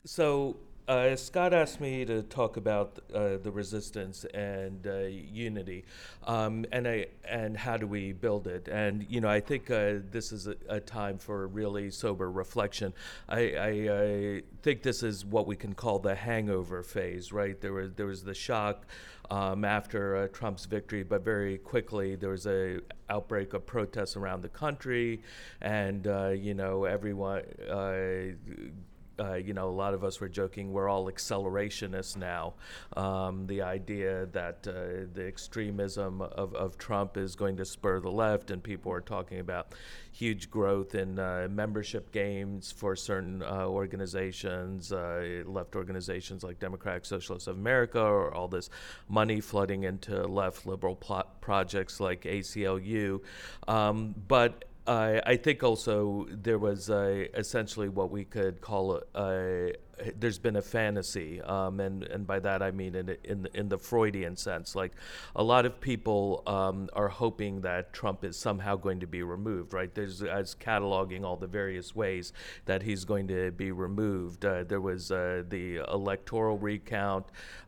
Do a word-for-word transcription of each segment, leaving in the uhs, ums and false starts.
So uh, Scott asked me to talk about uh, the resistance and uh, unity, um, and I and how do we build it? And you know, I think uh, this is a, a time for really sober reflection. I, I, I think this is what we can call the hangover phase, right? There was there was the shock um, after uh, Trump's victory, but very quickly there was a outbreak of protests around the country, and uh, you know everyone. Uh, uh, you know, a lot of us were joking we're all accelerationists now. Um, the idea that uh, the extremism of, of Trump is going to spur the left, and people are talking about huge growth in uh, membership gains for certain uh, organizations, uh, left organizations like Democratic Socialists of America, or all this money flooding into left liberal plot projects like A C L U. Um, but I I think also there was a, essentially what we could call a, a there's been a fantasy, um, and and by that I mean in in in the Freudian sense. Like a lot of people um, are hoping that Trump is somehow going to be removed. Right? There's as cataloging all the various ways that he's going to be removed. Uh, there was uh, the electoral recount.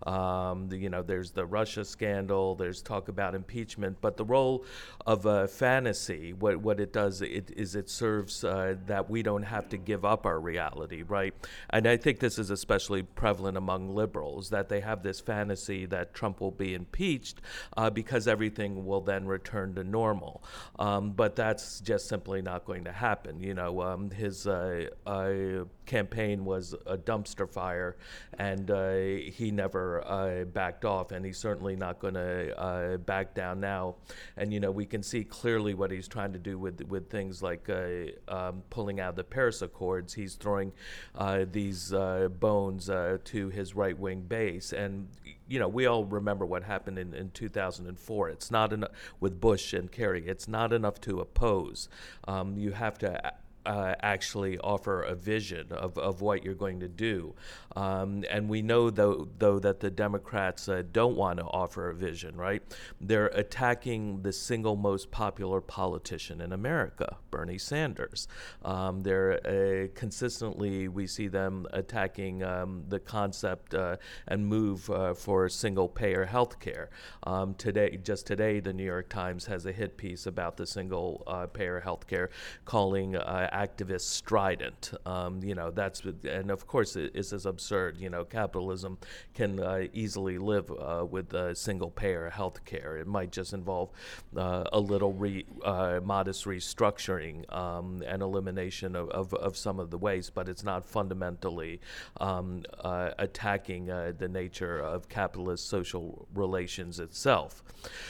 Um, the, you know, there's the Russia scandal. There's talk about impeachment. But the role of a fantasy, what what it does, it is it serves uh, that we don't have to give up our reality, right? And I think this is especially prevalent among liberals, that they have this fantasy that Trump will be impeached uh, because everything will then return to normal. Um, but that's just simply not going to happen. You know, um, his uh, uh, campaign was a dumpster fire, and uh, he never uh, backed off, and he's certainly not going to uh, back down now. And you know, we can see clearly what he's trying to do with with things like uh, um, pulling out the Paris Accords. He's throwing uh, these uh, bones uh, to his right wing base, and you know, we all remember what happened in, in two thousand four. It's not enough with Bush and Kerry. It's not enough to oppose. Um, you have to uh, actually offer a vision of, of what you're going to do. Um, and we know, though, though that the Democrats uh, don't want to offer a vision, right? They're attacking the single most popular politician in America, Bernie Sanders. Um, they're uh, consistently, we see them attacking um, the concept uh, and move uh, for single payer health care. Um, today, just today, the New York Times has a hit piece about the single uh, payer health care, calling uh, activists strident. Um, you know, that's, and of course, it, it's as absurd. You know, capitalism can uh, easily live uh, with uh, single payer health care. It might just involve uh, a little re, uh, modest restructuring um, and elimination of, of, of some of the waste, but it's not fundamentally um, uh, attacking uh, the nature of capitalist social relations itself.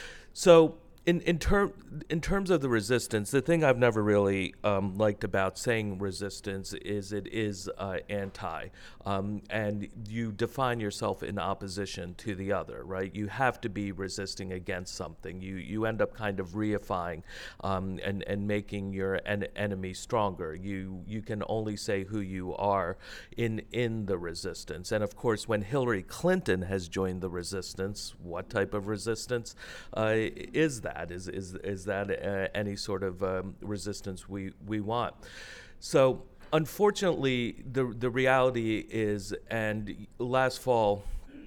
So, in in term in terms of the resistance, the thing I've never really um, liked about saying resistance is it is uh, anti, um, and you define yourself in opposition to the other, right? You have to be resisting against something. You you end up kind of reifying um, and and making your en- enemy stronger. You you can only say who you are in in the resistance, and of course, when Hillary Clinton has joined the resistance, what type of resistance uh, is that? Is is is that uh, any sort of um, resistance we we want? So unfortunately, the the reality is, and last fall,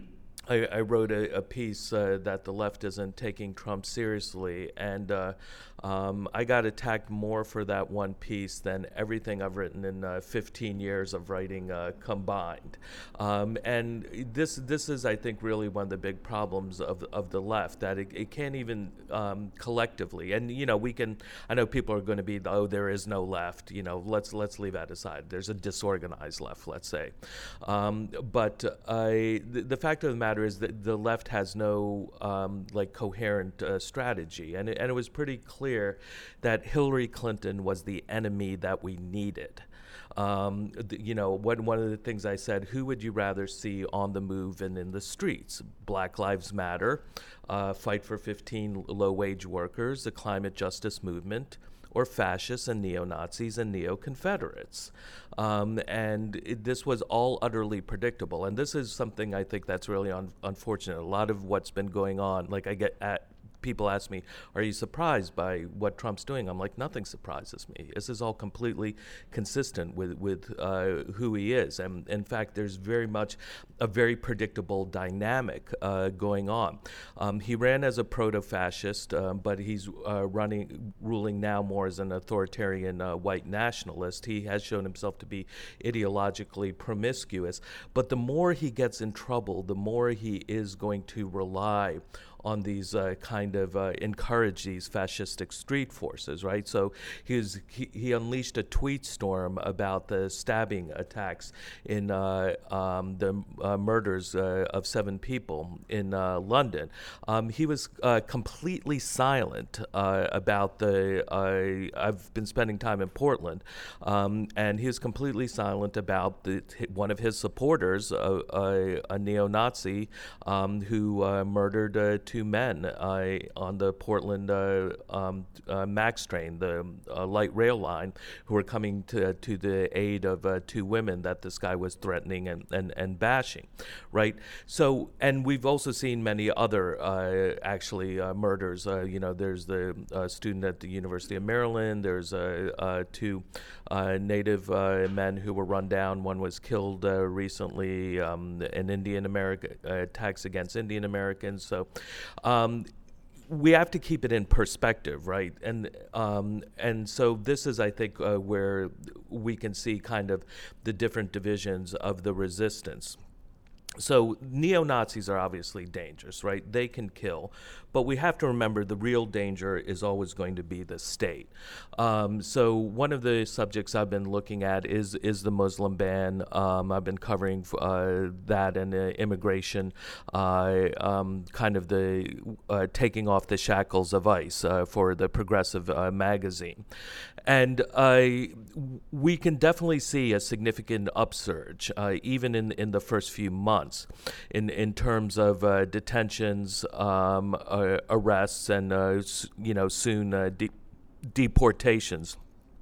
I, I wrote a, a piece uh, that the left isn't taking Trump seriously, and uh, um, I got attacked more for that one piece than everything I've written in uh, fifteen years of writing uh, combined. Um, and this this is, I think, really one of the big problems of of the left, that it, it can't even um, collectively. And you know, we can. I know people are going to be, oh, there is no left. You know, let's let's leave that aside. There's a disorganized left, let's say. Um, but uh, the, the fact of the matter is that the left has no um, like coherent uh, strategy, and it, and it was pretty clear that Hillary Clinton was the enemy that we needed. Um, the, you know, one one of the things I said: who would you rather see on the move and in the streets? Black Lives Matter, uh, Fight for fifteen low-wage workers, the climate justice movement, or fascists and neo-Nazis and neo-Confederates. Um, and it, this was all utterly predictable. And this is something I think that's really un- unfortunate. A lot of what's been going on, like I get at people ask me, are you surprised by what Trump's doing? I'm like, nothing surprises me. This is all completely consistent with, with uh, who he is. And in fact, there's very much a very predictable dynamic uh, going on. Um, he ran as a proto-fascist, um, but he's uh, running, ruling now more as an authoritarian uh, white nationalist. He has shown himself to be ideologically promiscuous. But the more he gets in trouble, the more he is going to rely on these uh, kind of uh, encourage these fascistic street forces, right? So he, was, he he unleashed a tweet storm about the stabbing attacks in uh, um, the uh, murders uh, of seven people in uh, London. Um, he was uh, completely silent uh, about the. Uh, I've been spending time in Portland, um, and he was completely silent about the one of his supporters, uh, a, a neo-Nazi, um, who uh, murdered uh, two men uh, on the Portland uh, um, uh, Max train, the uh, light rail line, who were coming to to the aid of uh, two women that this guy was threatening and, and, and bashing, right? So, and we've also seen many other uh, actually uh, murders. Uh, you know, there's the uh, student at the University of Maryland. There's uh, uh, two uh, Native uh, men who were run down. One was killed uh, recently. Um, an Indian American uh, attacks against Indian Americans. So. Um, we have to keep it in perspective, right? And um, and so this is, I think, uh, where we can see kind of the different divisions of the resistance. So neo-Nazis are obviously dangerous, right? They can kill. But we have to remember the real danger is always going to be the state. Um, so one of the subjects I've been looking at is is the Muslim ban. Um, I've been covering uh, that and uh, immigration, uh, um, kind of the uh, taking off the shackles of ICE uh, for the Progressive uh, magazine. And uh, we can definitely see a significant upsurge, uh, even in, in the first few months, in, in terms of uh, detentions, um, uh, arrests, and uh, you know soon uh, de- deportations.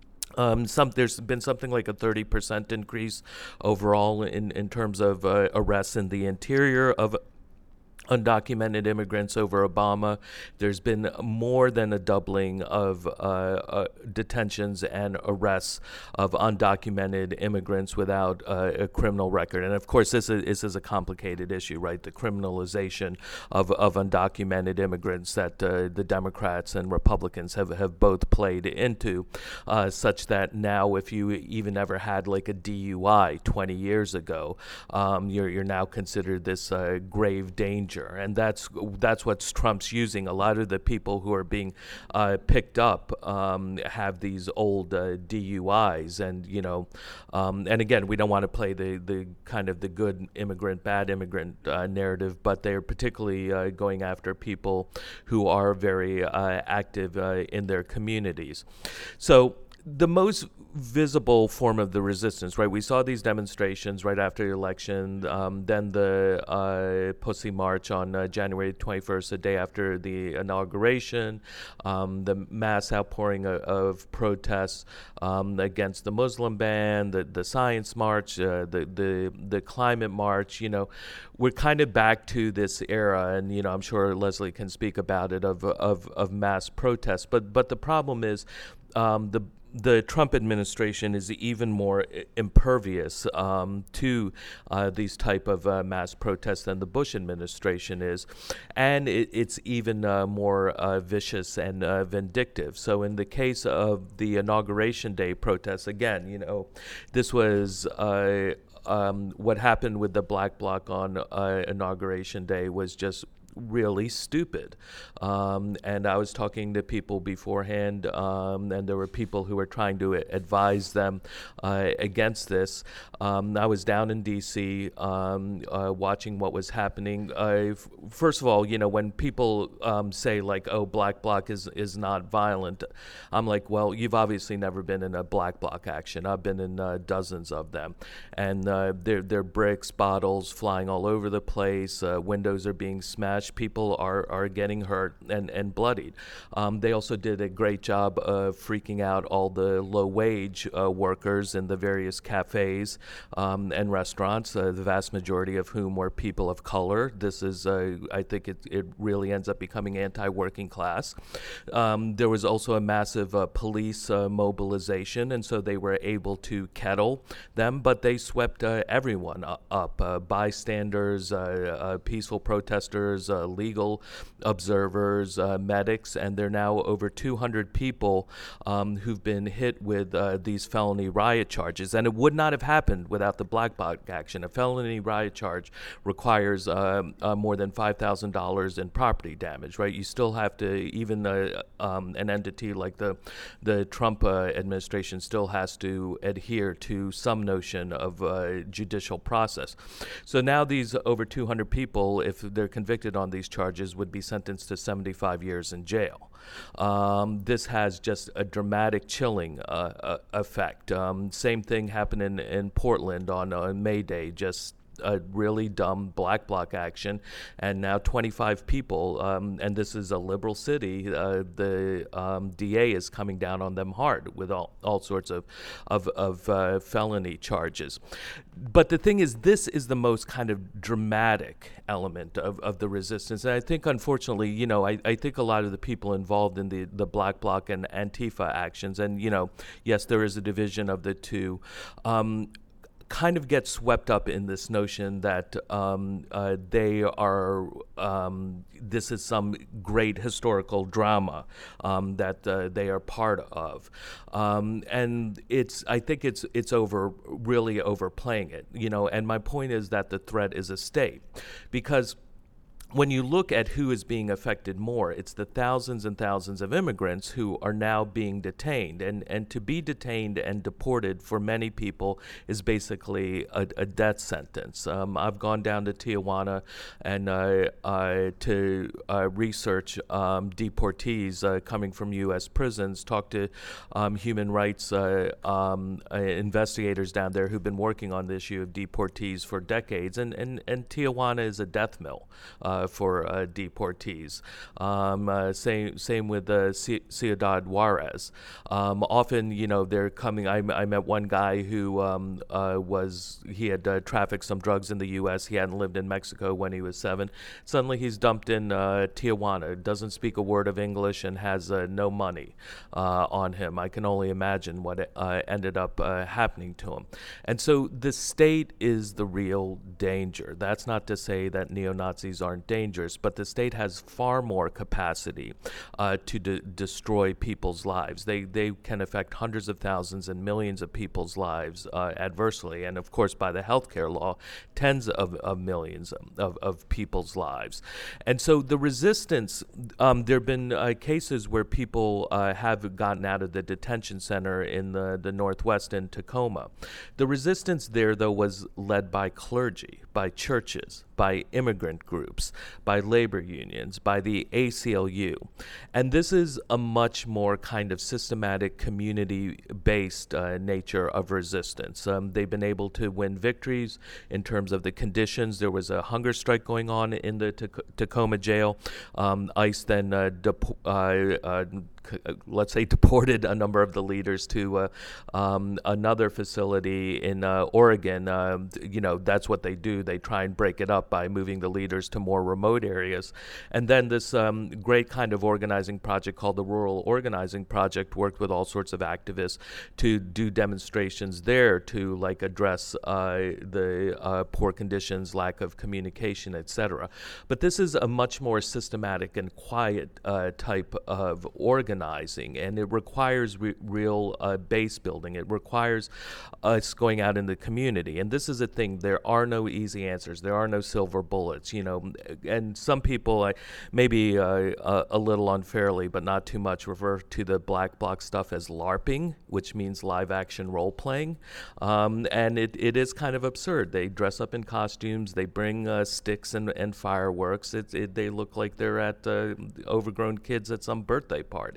Um, some there's been something like a thirty percent increase overall in, in terms of uh, arrests in the interior of undocumented immigrants over Obama. There's been more than a doubling of uh, uh, detentions and arrests of undocumented immigrants without uh, a criminal record. And of course, this is, this is a complicated issue, right? The criminalization of, of undocumented immigrants that uh, the Democrats and Republicans have, have both played into, uh, such that now if you even ever had like a D U I twenty years ago, um, you're, you're now considered this uh, grave danger. And that's that's what Trump's using. A lot of the people who are being uh, picked up um, have these old uh, D U Is, and you know, um, and again, we don't want to play the, the kind of the good immigrant, bad immigrant uh, narrative, but they're particularly uh, going after people who are very uh, active uh, in their communities. So the most visible form of the resistance, right? We saw these demonstrations right after the election, um, then the uh, Pussy March on uh, January twenty-first, the day after the inauguration, um, the mass outpouring of, of protests um, against the Muslim ban, the, the Science March, uh, the, the, the Climate March. You know, we're kind of back to this era, and, you know, I'm sure Leslie can speak about it, of, of, of mass protests. But, but the problem is um, the The Trump administration is even more impervious um, to uh, these type of uh, mass protests than the Bush administration is, and it, it's even uh, more uh, vicious and uh, vindictive. So in the case of the Inauguration Day protests, again, you know, this was uh, um, what happened with the Black Bloc on uh, Inauguration Day was just really stupid. Um, and I was talking to people beforehand, um, and there were people who were trying to advise them uh, against this. Um, I was down in D C um, uh, watching what was happening. Uh, f- first of all, you know, when people um, say like, oh, Black Bloc is, is not violent, I'm like, well, you've obviously never been in a Black Bloc action. I've been in uh, dozens of them. And uh, they're, they're bricks, bottles flying all over the place. Uh, windows are being smashed. smashed. People are, are getting hurt and, and bloodied. Um, they also did a great job of freaking out all the low-wage uh, workers in the various cafes um, and restaurants, uh, the vast majority of whom were people of color. This is, uh, I think it, it really ends up becoming anti-working class. Um, there was also a massive uh, police uh, mobilization, and so they were able to kettle them, but they swept uh, everyone up, uh, bystanders, uh, uh, peaceful protesters, uh, legal observers, uh, medics, and there are now over two hundred people um, who've been hit with uh, these felony riot charges. And it would not have happened without the Black Bloc action. A felony riot charge requires uh, uh, more than five thousand dollars in property damage, right? You still have to, even uh, um, an entity like the, the Trump uh, administration still has to adhere to some notion of uh, judicial process. So now these over two hundred people, if they're convicted on these charges, would be sentenced to seventy-five years in jail. Um, this has just a dramatic chilling uh, uh, effect. Um, same thing happened in, in Portland on uh, May Day, just a really dumb Black Bloc action, and now twenty-five people, um, and this is a liberal city, uh, the um, D A is coming down on them hard with all, all sorts of, of, of uh, felony charges. But the thing is, this is the most kind of dramatic element of, of the resistance. And I think, unfortunately, you know, I, I think a lot of the people involved in the, the Black Bloc and Antifa actions, and, you know, yes, there is a division of the two, um, kind of get swept up in this notion that um, uh, they are, um, this is some great historical drama um, that uh, they are part of. Um, and it's, I think it's it's over, really overplaying it, you know, and my point is that the threat is a state. Because when you look at who is being affected more, it's the thousands and thousands of immigrants who are now being detained. And, and to be detained and deported for many people is basically a, a death sentence. Um, I've gone down to Tijuana and uh, uh, to uh, research um, deportees uh, coming from U S prisons, talk to um, human rights uh, um, uh, investigators down there who've been working on the issue of deportees for decades. And, and, and Tijuana is a death mill Uh, for uh, deportees. Um, uh, same same with uh, C- Ciudad Juarez. Um, often, you know, they're coming. I, I met one guy who um, uh, was he had uh, trafficked some drugs in the U S. He hadn't lived in Mexico when he was seven. Suddenly, he's dumped in uh, Tijuana. Doesn't speak a word of English and has uh, no money uh, on him. I can only imagine what uh, ended up uh, happening to him. And so, the state is the real danger. That's not to say that neo-Nazis aren't dangerous, but the state has far more capacity uh, to de- destroy people's lives. They they can affect hundreds of thousands and millions of people's lives uh, adversely, and of course, by the healthcare law, tens of, of millions of, of people's lives. And so the resistance, um, there have been uh, cases where people uh, have gotten out of the detention center in the, the Northwest in Tacoma. The resistance there, though, was led by clergy, by churches, by immigrant groups, by labor unions, by the A C L U. And this is a much more kind of systematic, community-based uh, nature of resistance. Um, they've been able to win victories in terms of the conditions. There was a hunger strike going on in the Tac- Tacoma jail. Um, ICE then uh, dep- uh, uh, let's say, deported a number of the leaders to uh, um, another facility in uh, Oregon. Uh, you know, that's what they do. They try and break it up by moving the leaders to more remote areas. And then this um, great kind of organizing project called the Rural Organizing Project worked with all sorts of activists to do demonstrations there to, like, address uh, the uh, poor conditions, lack of communication, et cetera. But this is a much more systematic and quiet uh, type of organizing. Organizing, and it requires re- real uh, base building. It requires us going out in the community. And this is a thing. There are no easy answers. There are no silver bullets, you know. And some people, uh, maybe uh, a, a little unfairly, but not too much, refer to the Black Bloc stuff as LARPing, which means live action role playing. Um, and it, it is kind of absurd. They dress up in costumes. They bring uh, sticks and, and fireworks. It, it, they look like they're at uh, overgrown kids at some birthday party.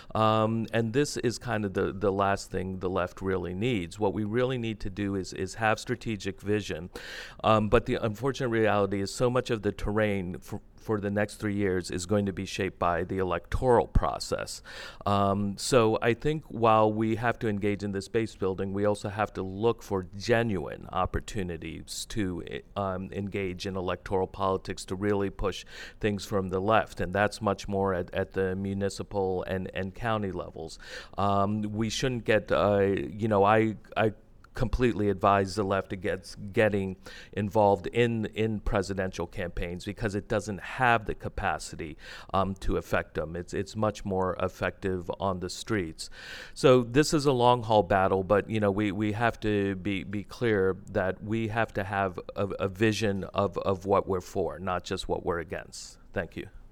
Um, and this is kind of the, the last thing the left really needs. What we really need to do is, is have strategic vision. Um, but the unfortunate reality is so much of the terrain for, for the next three years is going to be shaped by the electoral process. Um, so I think while we have to engage in this base building, we also have to look for genuine opportunities to um, engage in electoral politics to really push things from the left, and that's much more at, at the municipal and, and county levels. Um, we shouldn't get, uh, you know, I, I completely advise the left against getting involved in in presidential campaigns because it doesn't have the capacity um, to affect them. It's it's much more effective on the streets. So this is a long haul battle, but you know we, we have to be, be clear that we have to have a, a vision of, of what we're for, not just what we're against. Thank you.